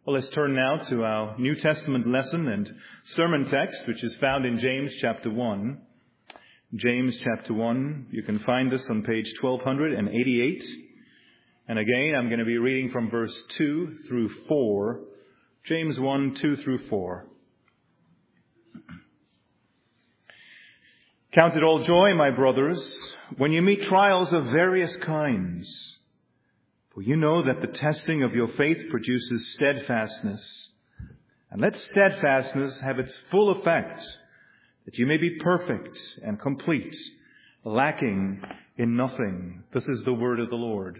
Well, let's turn now to our New Testament lesson and sermon text, which is found in James chapter 1. James chapter 1, you can find this on page 1288. And again, I'm going to be reading from verse 2 through 4. James 1, 2 through 4. Count it all joy, my brothers, when you meet trials of various kinds. For you know that the testing of your faith produces steadfastness. And let steadfastness have its full effect, that you may be perfect and complete, lacking in nothing. This is the word of the Lord.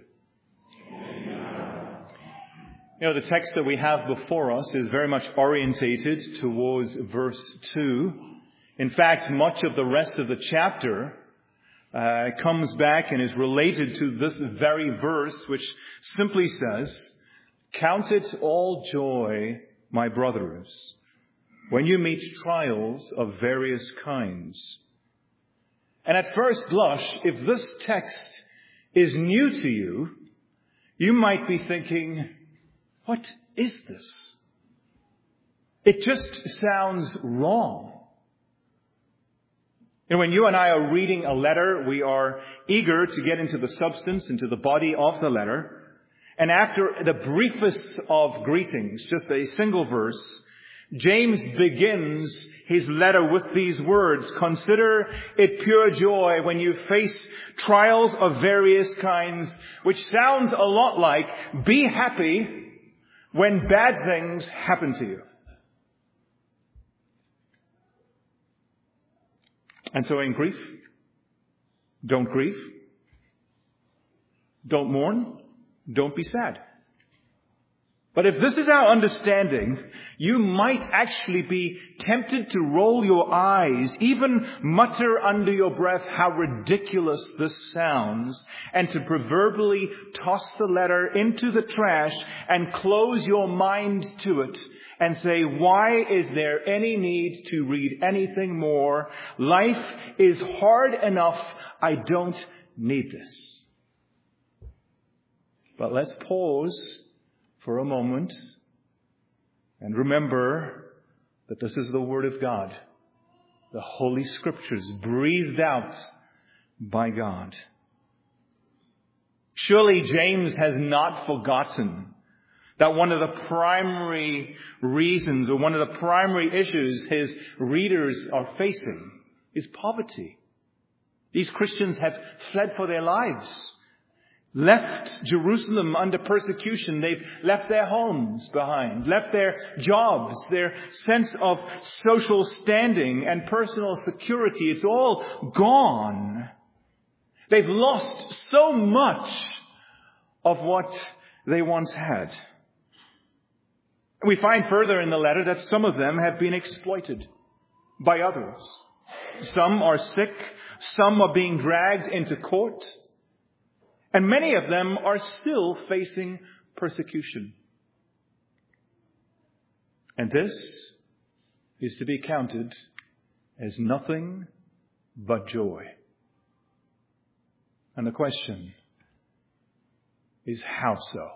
You know, the text that we have before us is very much orientated towards verse 2. In fact, much of the rest of the chapter comes back and is related to this very verse, which simply says, "Count it all joy, my brothers, when you meet trials of various kinds." And at first blush, if this text is new to you, you might be thinking, what is this? It just sounds wrong. And when you and I are reading a letter, we are eager to get into the substance, into the body of the letter. And after the briefest of greetings, just a single verse, James begins his letter with these words: "Consider it pure joy when you face trials of various kinds," which sounds a lot like, be happy when bad things happen to you. And so in grief, don't grieve. Don't mourn. Don't be sad. But if this is our understanding, you might actually be tempted to roll your eyes, even mutter under your breath how ridiculous this sounds, and to proverbially toss the letter into the trash and close your mind to it and say, why is there any need to read anything more? Life is hard enough. I don't need this. But let's pause for a moment and remember that this is the Word of God, the Holy Scriptures breathed out by God. Surely James has not forgotten that one of the primary reasons or one of the primary issues his readers are facing is poverty. These Christians have fled for their lives, left Jerusalem under persecution. They've left their homes behind, left their jobs, their sense of social standing and personal security. It's all gone. They've lost so much of what they once had. We find further in the letter that some of them have been exploited by others. Some are sick. Some are being dragged into court. And many of them are still facing persecution. And this is to be counted as nothing but joy. And the question is, how so?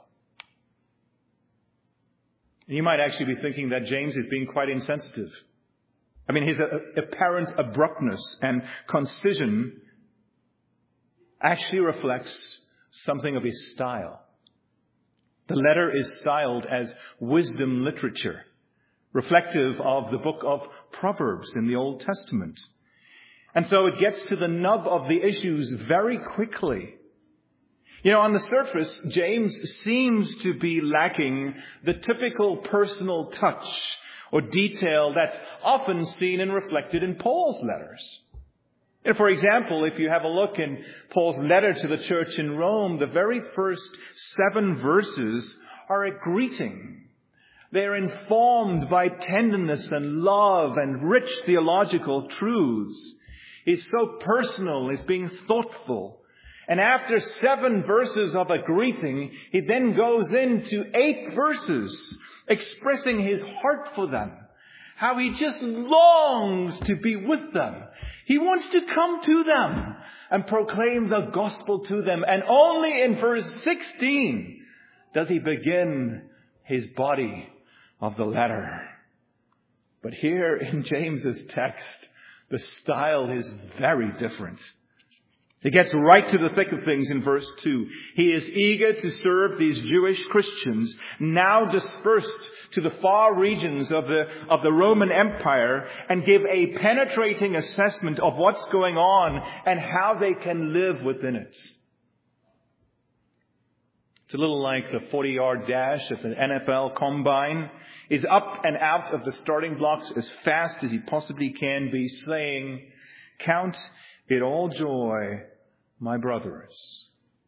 And you might actually be thinking that James is being quite insensitive. I mean, his apparent abruptness and concision actually reflects something of his style. The letter is styled as wisdom literature, reflective of the book of Proverbs in the Old Testament. And so it gets to the nub of the issues very quickly. You know, on the surface, James seems to be lacking the typical personal touch or detail that's often seen and reflected in Paul's letters. And for example, if you have a look in Paul's letter to the church in Rome, the very first 7 verses are a greeting. They're informed by tenderness and love and rich theological truths. He's so personal, he's being thoughtful. And after 7 verses of a greeting, he then goes into 8 verses expressing his heart for them. How he just longs to be with them. He wants to come to them and proclaim the gospel to them. And only in verse 16 does he begin his body of the letter. But here in James's text, the style is very different. He gets right to the thick of things in verse 2. He is eager to serve these Jewish Christians, now dispersed to the far regions of the Roman Empire, and give a penetrating assessment of what's going on and how they can live within it. It's a little like the 40-yard dash at the NFL Combine. He's up and out of the starting blocks as fast as he possibly can be, saying, "Count it all joy, my brothers,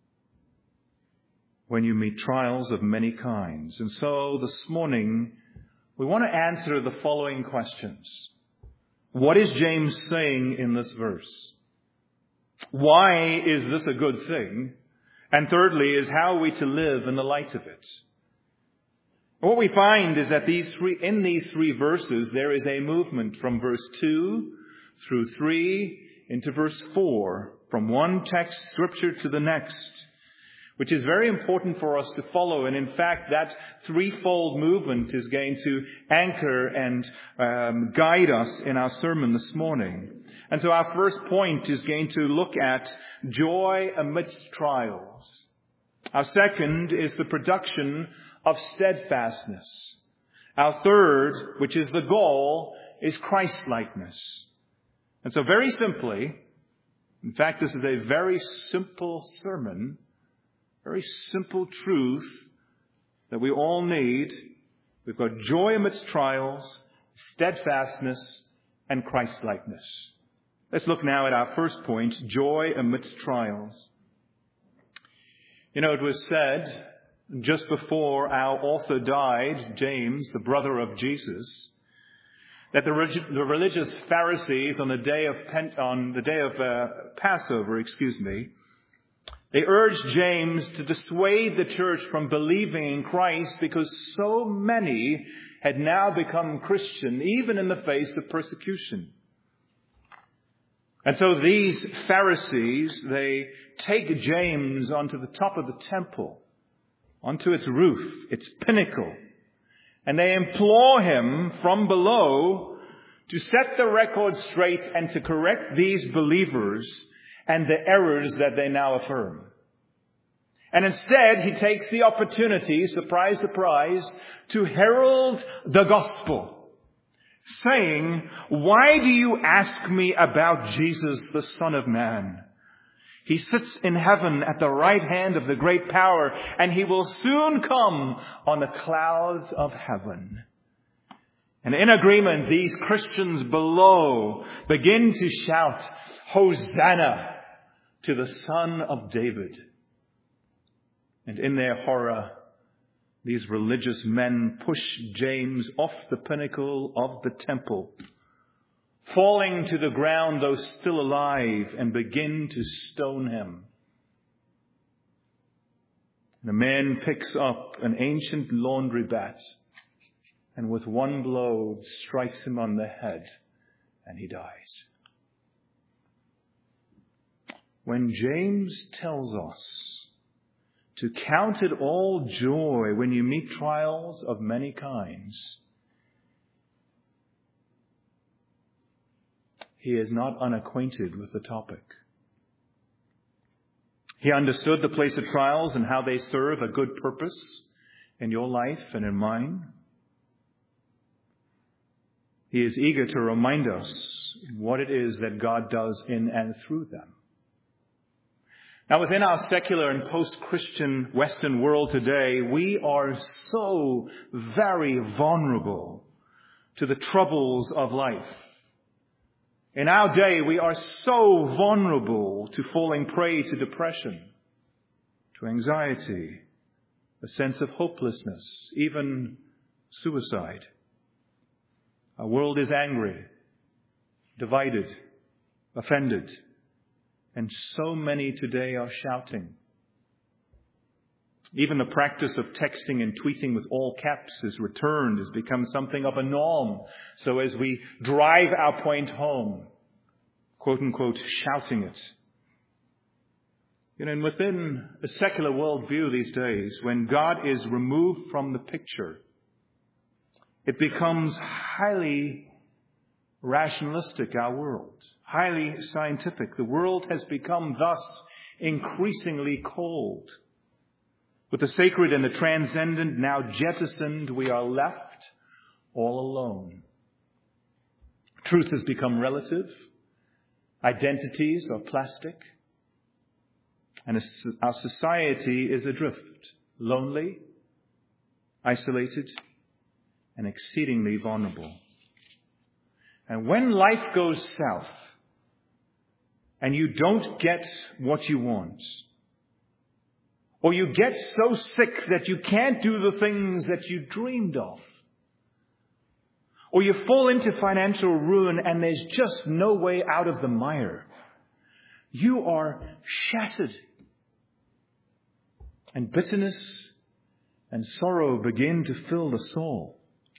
when you meet trials of many kinds." And so this morning, we want to answer the following questions. What is James saying in this verse? Why is this a good thing? And thirdly, is how are we to live in the light of it? What we find is that in these three verses, there is a movement from verse 2 through 3 into verse 4, from one text scripture to the next, which is very important for us to follow. And in fact, that threefold movement is going to anchor and guide us in our sermon this morning. And so our first point is going to look at joy amidst trials. Our second is the production of steadfastness. Our third, which is the goal, is Christ-likeness. And so very simply, in fact, this is a very simple sermon, very simple truth that we all need. We've got joy amidst trials, steadfastness, and Christ-likeness. Let's look now at our first point, joy amidst trials. You know, it was said just bore our author died, James, the brother of Jesus, that the religious Pharisees on the day of Passover, they urged James to dissuade the church from believing in Christ because so many had now become Christian, even in the face of persecution. And so these Pharisees, they take James onto the top of the temple, onto its roof, its pinnacle, and they implore him from below to set the record straight and to correct these believers and the errors that they now affirm. And instead, he takes the opportunity, surprise, surprise, to herald the gospel, saying, "Why do you ask me about Jesus, the Son of Man? He sits in heaven at the right hand of the great power, and he will soon come on the clouds of heaven." And in agreement, these Christians below begin to shout, "Hosanna to the Son of David." And in their horror, these religious men push James off the pinnacle of the temple, falling to the ground though still alive, and begin to stone him. The man picks up an ancient laundry bat and with one blow strikes him on the head, and he dies. When James tells us to count it all joy when you meet trials of many kinds, he is not unacquainted with the topic. He understood the place of trials and how they serve a good purpose in your life and in mine. He is eager to remind us what it is that God does in and through them. Now, within our secular and post-Christian Western world today, we are so very vulnerable to the troubles of life. In our day, we are so vulnerable to falling prey to depression, to anxiety, a sense of hopelessness, even suicide. Our world is angry, divided, offended, and so many today are shouting. Even the practice of texting and tweeting with all caps is returned, has become something of a norm. So as we drive our point home, quote unquote, shouting it. You know, and within a secular worldview these days, when God is removed from the picture, It becomes highly rationalistic, our world. Highly scientific. The world has become thus increasingly cold. With the sacred and the transcendent now jettisoned, we are left all alone. Truth has become relative. Identities are plastic. And our society is adrift, lonely, isolated, and exceedingly vulnerable. And when life goes south, and you don't get what you want, or you get so sick that you can't do the things that you dreamed of, or you fall into financial ruin and there's just no way out of the mire, you are shattered. And bitterness and sorrow begin to fill the soul.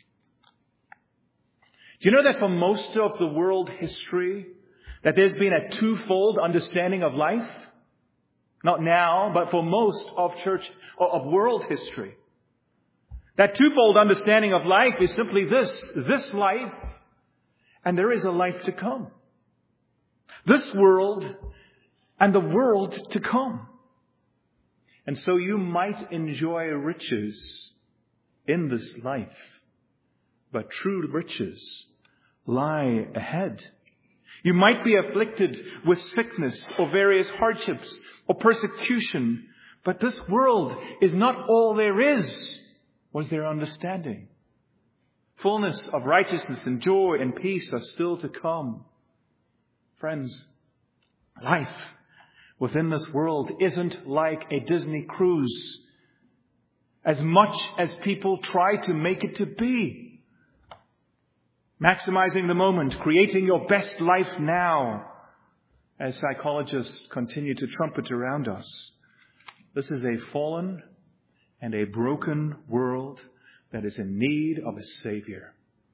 Do you know that for most of the world history, that there's been a twofold understanding of life? Not now, but for most of world history. That twofold understanding of life is simply this life, and there is a life to come. This world and the world to come. And so you might enjoy riches in this life, but true riches lie ahead. You might be afflicted with sickness or various hardships or persecution, but this world is not all there is, was their understanding. Fullness of righteousness and joy and peace are still to come. Friends, life within this world isn't like a Disney cruise, as much as people try to make it to be. Maximizing the moment, creating your best life now, as psychologists continue to trumpet around us. This is a fallen and a broken world that is in need of a Savior.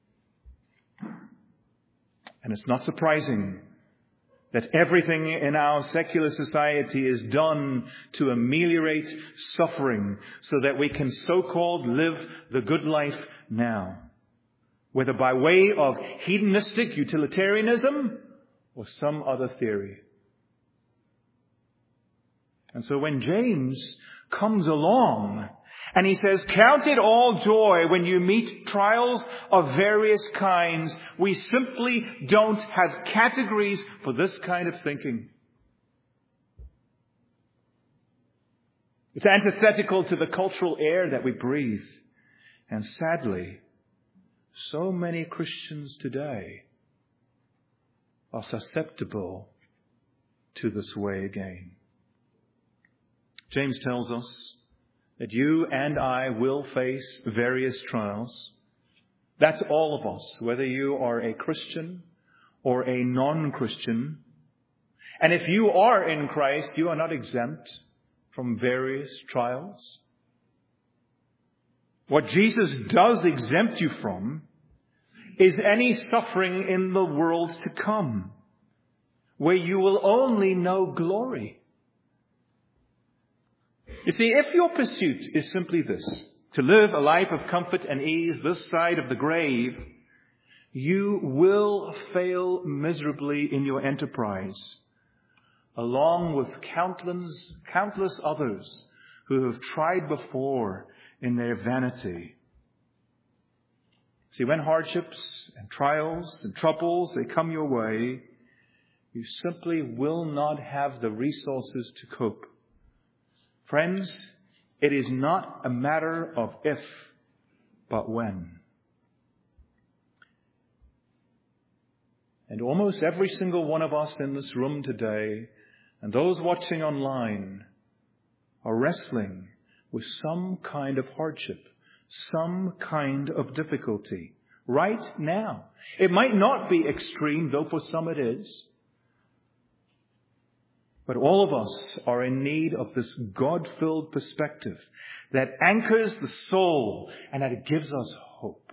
And it's not surprising that everything in our secular society is done to ameliorate suffering so that we can so-called live the good life now, whether by way of hedonistic utilitarianism or some other theory. And so when James comes along and he says, count it all joy when you meet trials of various kinds, we simply don't have categories for this kind of thinking. It's antithetical to the cultural air that we breathe. And sadly, so many Christians today are susceptible to this way again. James tells us that you and I will face various trials. That's all of us, whether you are a Christian or a non-Christian. And if you are in Christ, you are not exempt from various trials. What Jesus does exempt you from is any suffering in the world to come, where you will only know glory. You see, if your pursuit is simply this, to live a life of comfort and ease this side of the grave, you will fail miserably in your enterprise, along with countless others who have tried before in their vanity. See, when hardships and trials and troubles, they come your way, you simply will not have the resources to cope. Friends, it is not a matter of if, but when. And almost every single one of us in this room today, and those watching online, are wrestling with some kind of hardship, some kind of difficulty, right now. It might not be extreme, though for some it is. But all of us are in need of this God-filled perspective that anchors the soul and that it gives us hope.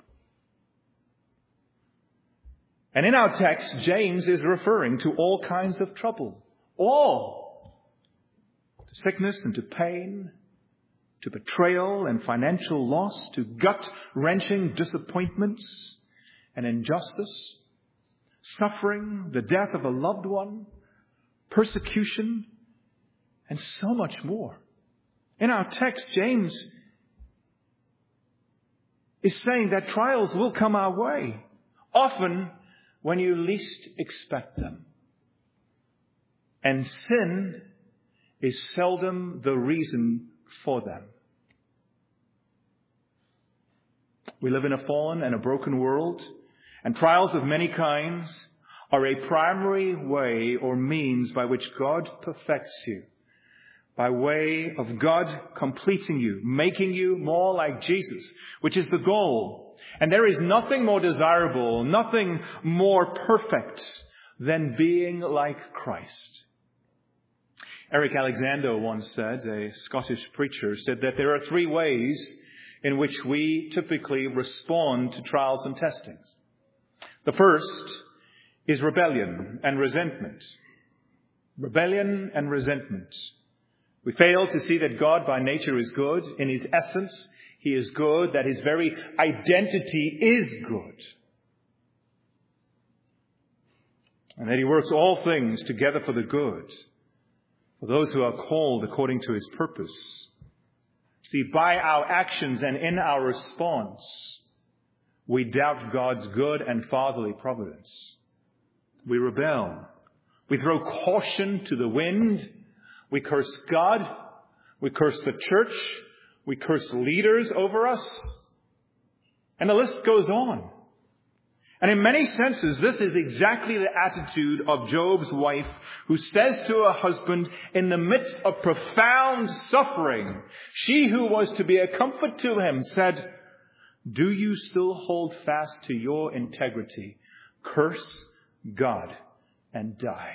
And in our text, James is referring to all kinds of trouble. All. To sickness and to pain, to betrayal and financial loss, to gut-wrenching disappointments and injustice, suffering, the death of a loved one, persecution, and so much more. In our text, James is saying that trials will come our way, often when you least expect them. And sin is seldom the reason for them. We live in a fallen and a broken world, and trials of many kinds are a primary way or means by which God perfects you, by way of God completing you, making you more like Jesus, which is the goal. And there is nothing more desirable, nothing more perfect than being like Christ. Eric Alexander once said, a Scottish preacher, said that there are three ways in which we typically respond to trials and testings. The first is rebellion and resentment. Rebellion and resentment. We fail to see that God by nature is good. In His essence, He is good, that His very identity is good. And that He works all things together for the good, for those who are called according to His purpose. See, by our actions and in our response, we doubt God's good and fatherly providence. We rebel. We throw caution to the wind. We curse God. We curse the church. We curse leaders over us. And the list goes on. And in many senses, this is exactly the attitude of Job's wife, who says to her husband in the midst of profound suffering, she who was to be a comfort to him said, "Do you still hold fast to your integrity? Curse God and die."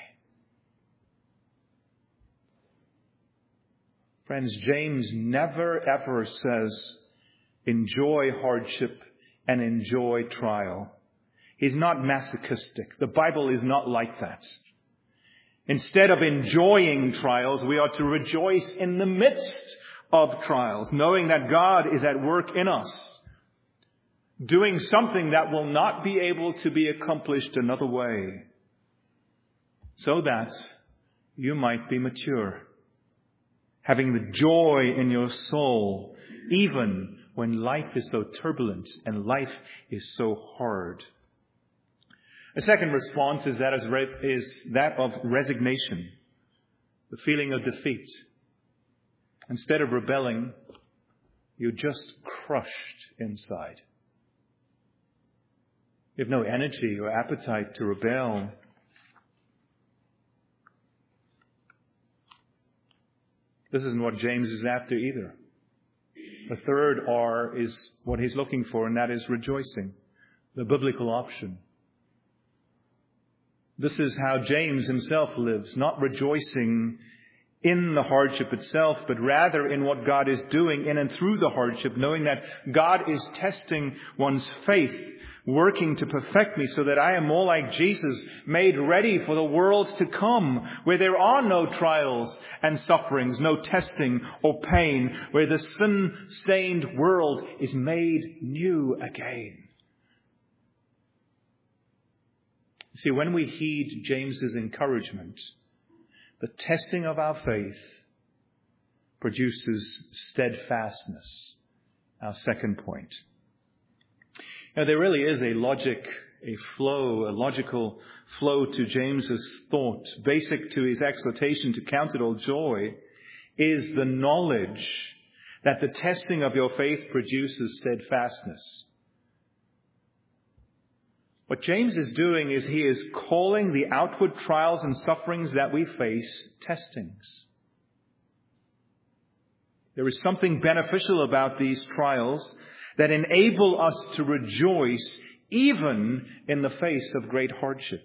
Friends, James never ever says, enjoy hardship and enjoy trial. He's not masochistic. The Bible is not like that. Instead of enjoying trials, we are to rejoice in the midst of trials, knowing that God is at work in us, doing something that will not be able to be accomplished another way, so that you might be mature, having the joy in your soul, even when life is so turbulent and life is so hard. A second response is that of resignation, the feeling of defeat. Instead of rebelling, you're just crushed inside. You have no energy or appetite to rebel. This isn't what James is after either. The third R is what he's looking for, and that is rejoicing, the biblical option. This is how James himself lives, not rejoicing in the hardship itself, but rather in what God is doing in and through the hardship, knowing that God is testing one's faith, working to perfect me so that I am more like Jesus, made ready for the world to come, where there are no trials and sufferings, no testing or pain, where the sin-stained world is made new again. See, when we heed James's encouragement, the testing of our faith produces steadfastness. Our second point. Now, there really is a logical flow to James's thought. Basic to his exhortation to count it all joy is the knowledge that the testing of your faith produces steadfastness. What James is doing is he is calling the outward trials and sufferings that we face testings. There is something beneficial about these trials that enable us to rejoice even in the face of great hardship.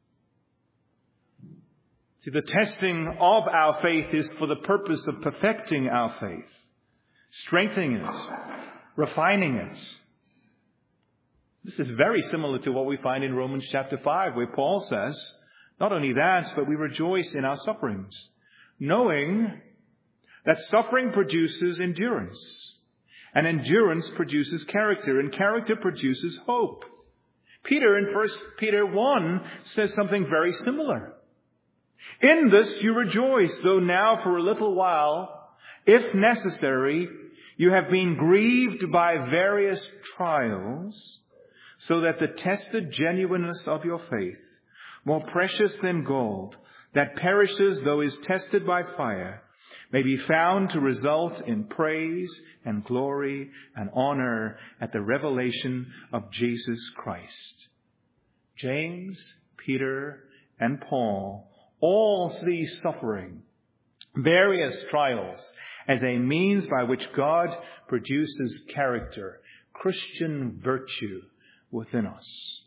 See, the testing of our faith is for the purpose of perfecting our faith, strengthening it, refining it. This is very similar to what we find in Romans chapter 5, where Paul says, not only that, but we rejoice in our sufferings, knowing that suffering produces endurance, and endurance produces character, and character produces hope. Peter in 1 Peter 1 says something very similar. In this you rejoice, though now for a little while, if necessary, you have been grieved by various trials, so that the tested genuineness of your faith, more precious than gold, that perishes though is tested by fire, may be found to result in praise and glory and honor at the revelation of Jesus Christ. James, Peter, and Paul all see suffering, various trials, as a means by which God produces character, Christian virtue within us.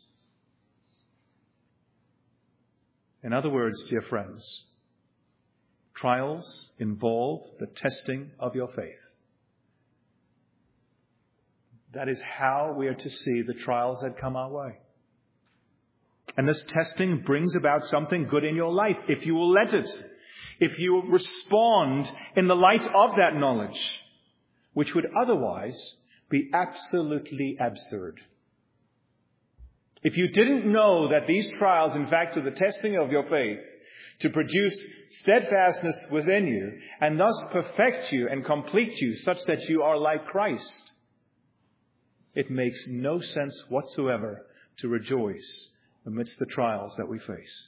In other words, dear friends, trials involve the testing of your faith. That is how we are to see the trials that come our way. And this testing brings about something good in your life, if you will let it. If you will respond in the light of that knowledge, which would otherwise be absolutely absurd. If you didn't know that these trials, in fact, are the testing of your faith to produce steadfastness within you and thus perfect you and complete you such that you are like Christ, it makes no sense whatsoever to rejoice amidst the trials that we face.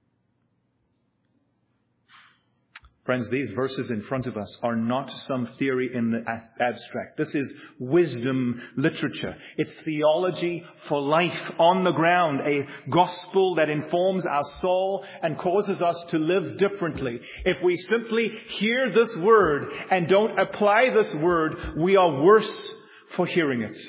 Friends, these verses in front of us are not some theory in the abstract. This is wisdom literature. It's theology for life on the ground, a gospel that informs our soul and causes us to live differently. If we simply hear this word and don't apply this word, we are worse for hearing it.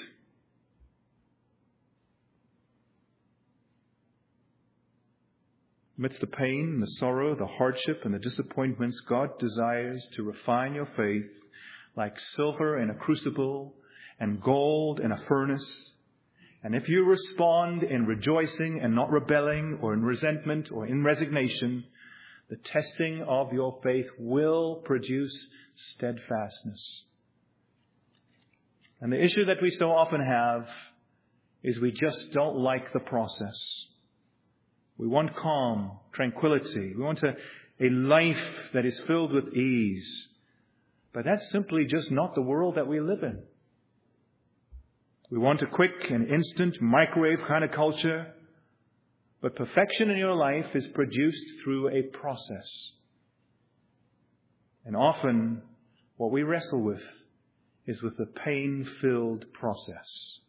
Amidst the pain, the sorrow, the hardship, and the disappointments, God desires to refine your faith like silver in a crucible and gold in a furnace. And if you respond in rejoicing and not rebelling or in resentment or in resignation, the testing of your faith will produce steadfastness. And the issue that we so often have is we just don't like the process. We want calm, tranquility. We want a life that is filled with ease. But that's simply just not the world that we live in. We want a quick and instant microwave kind of culture. But perfection in your life is produced through a process. And often what we wrestle with is with the pain-filled process.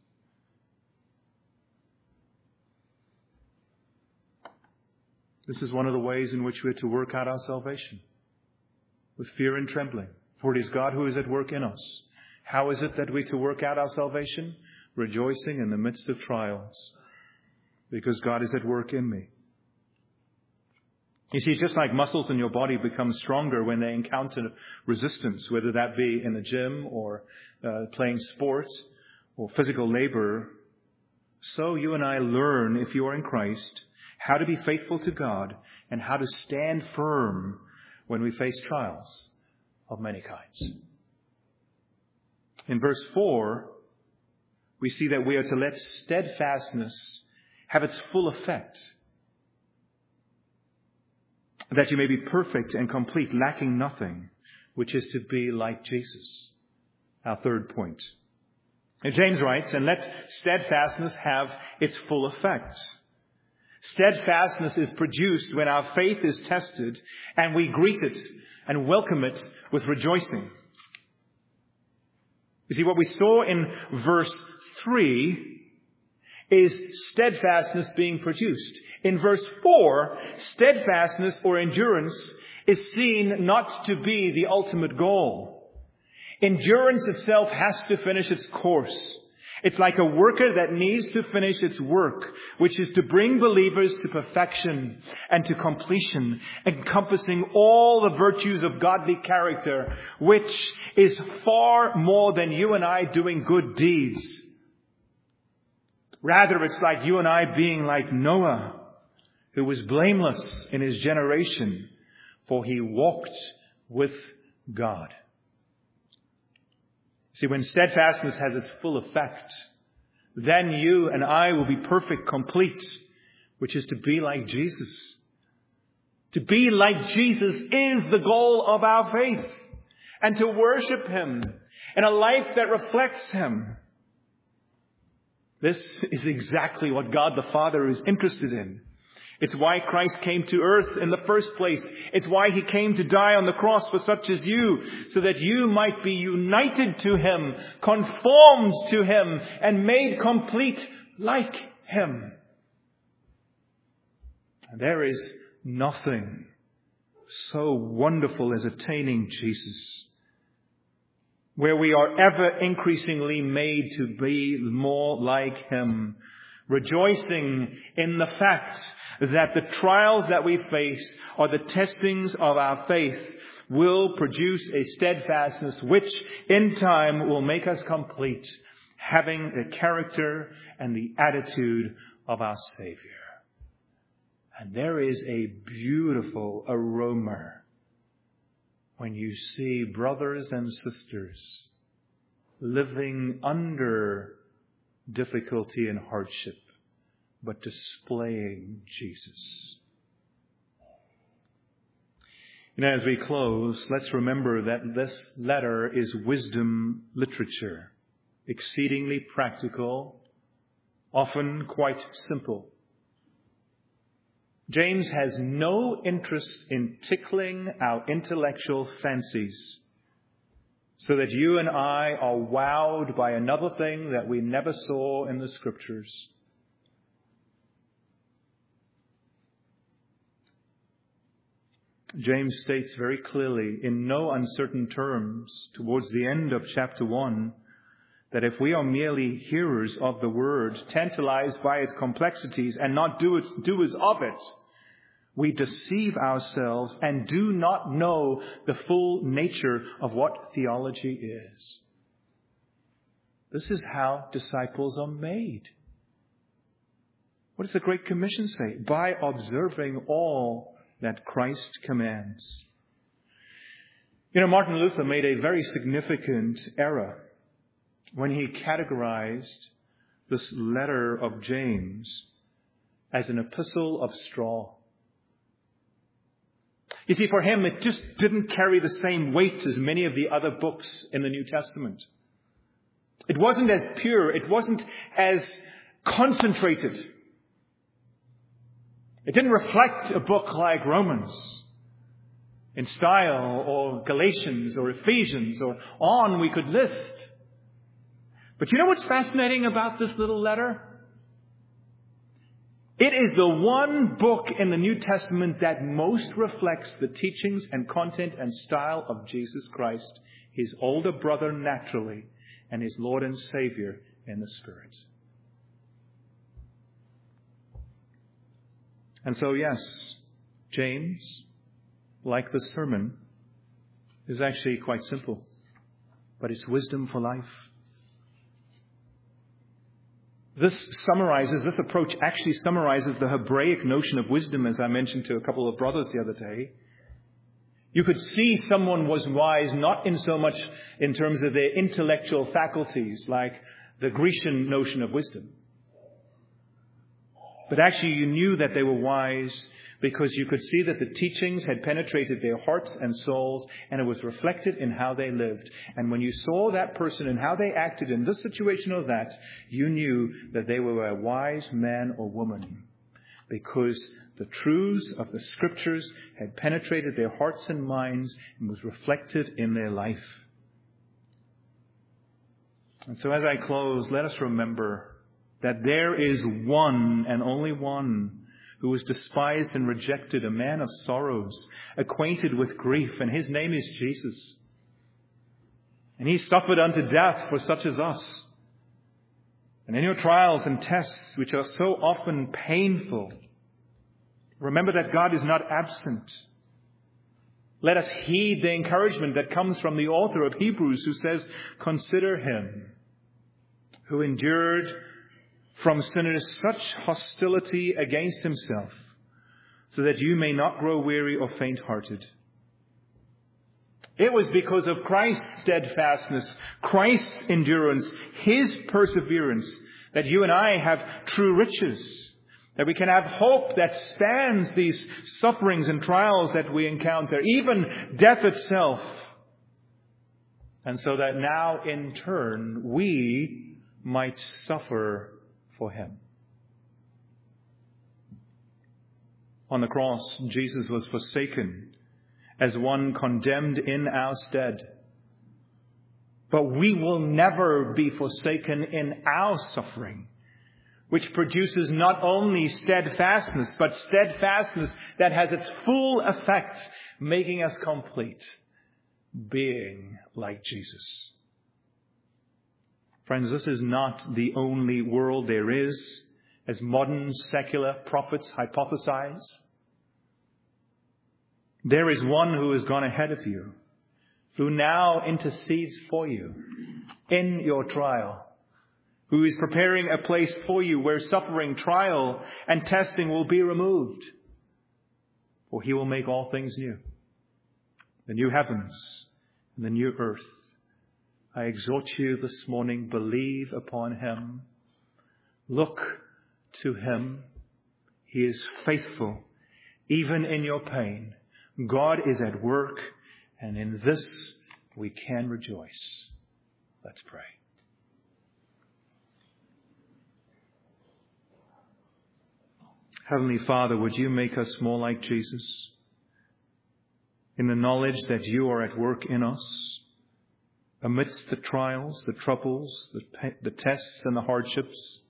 This is one of the ways in which we are to work out our salvation, with fear and trembling. For it is God who is at work in us. How is it that we are to work out our salvation? Rejoicing in the midst of trials, because God is at work in me. You see, just like muscles in your body become stronger when they encounter resistance, whether that be in the gym or playing sports or physical labor, so you and I learn, if you are in Christ, how to be faithful to God and how to stand firm when we face trials of many kinds. In verse 4, we see that we are to let steadfastness have its full effect, that you may be perfect and complete, lacking nothing, which is to be like Jesus. Our third point. And James writes, and let steadfastness have its full effect. Steadfastness is produced when our faith is tested and we greet it and welcome it with rejoicing. You see, what we saw in verse 3 is steadfastness being produced. In verse 4, steadfastness or endurance is seen not to be the ultimate goal. Endurance itself has to finish its course. It's like a worker that needs to finish its work, which is to bring believers to perfection and to completion, encompassing all the virtues of godly character, which is far more than you and I doing good deeds. Rather, it's like you and I being like Noah, who was blameless in his generation, for he walked with God. See, when steadfastness has its full effect, then you and I will be perfect, complete, which is to be like Jesus. To be like Jesus is the goal of our faith. And to worship Him in a life that reflects Him. This is exactly what God the Father is interested in. It's why Christ came to earth in the first place. It's why He came to die on the cross for such as you, so that you might be united to Him, conformed to Him, and made complete like Him. And there is nothing so wonderful as attaining Jesus, where we are ever increasingly made to be more like Him, rejoicing in the fact that the trials that we face or the testings of our faith will produce a steadfastness which in time will make us complete, having the character and the attitude of our Savior. And there is a beautiful aroma when you see brothers and sisters living under difficulty and hardship, but displaying Jesus. As we close, let's remember that this letter is wisdom literature, exceedingly practical, often quite simple. James has no interest in tickling our intellectual fancies so that you and I are wowed by another thing that we never saw in the Scriptures. James states very clearly, in no uncertain terms, towards the end of chapter 1, that if we are merely hearers of the word, tantalized by its complexities and not doers of it, we deceive ourselves and do not know the full nature of what theology is. This is how disciples are made. What does the Great Commission say? By observing all that Christ commands. Martin Luther made a very significant error when he categorized this letter of James as an epistle of straw. You see, for him, it just didn't carry the same weight as many of the other books in the New Testament. It wasn't as pure. It wasn't as concentrated. It didn't reflect a book like Romans in style, or Galatians, or Ephesians, or on we could list. But you know what's fascinating about this little letter? It is the one book in the New Testament that most reflects the teachings and content and style of Jesus Christ, His older brother naturally, and His Lord and Savior in the Spirit. And so, yes, James, like the sermon, is actually quite simple, but it's wisdom for life. This approach actually summarizes the Hebraic notion of wisdom, as I mentioned to a couple of brothers the other day. You could see someone was wise not in so much in terms of their intellectual faculties, like the Grecian notion of wisdom. But actually you knew that they were wise because you could see that the teachings had penetrated their hearts and souls, and it was reflected in how they lived. And when you saw that person and how they acted in this situation or that, you knew that they were a wise man or woman, because the truths of the Scriptures had penetrated their hearts and minds and was reflected in their life. And so as I close, let us remember that there is one and only one who was despised and rejected, a man of sorrows, acquainted with grief, and His name is Jesus. And He suffered unto death for such as us. And in your trials and tests, which are so often painful, remember that God is not absent. Let us heed the encouragement that comes from the author of Hebrews, who says, "Consider Him who endured from sinners such hostility against Himself, so that you may not grow weary or faint-hearted. It was because of Christ's steadfastness, Christ's endurance, His perseverance, that you and I have true riches, that we can have hope that stands these sufferings and trials that we encounter, even death itself. And so that now in turn we might suffer for Him. On the cross, Jesus was forsaken as one condemned in our stead. But we will never be forsaken in our suffering, which produces not only steadfastness, but steadfastness that has its full effect, making us complete, being like Jesus. Friends, this is not the only world there is, as modern secular prophets hypothesize. There is one who has gone ahead of you, who now intercedes for you in your trial, who is preparing a place for you where suffering, trial, and testing will be removed. For He will make all things new. The new heavens and the new earth. I exhort you this morning, believe upon Him. Look to Him. He is faithful, even in your pain. God is at work, and in this we can rejoice. Let's pray. Heavenly Father, would you make us more like Jesus in the knowledge that you are at work in us amidst the trials, the troubles, the tests and the hardships.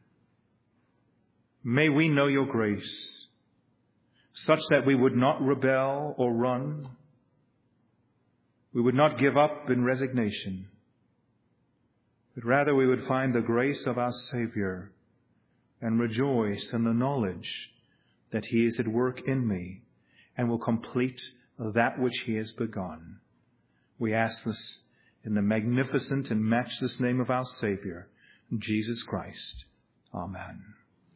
May we know your grace, such that we would not rebel or run. We would not give up in resignation, but rather we would find the grace of our Savior and rejoice in the knowledge that He is at work in me and will complete that which He has begun. We ask this in the magnificent and matchless name of our Savior, Jesus Christ. Amen.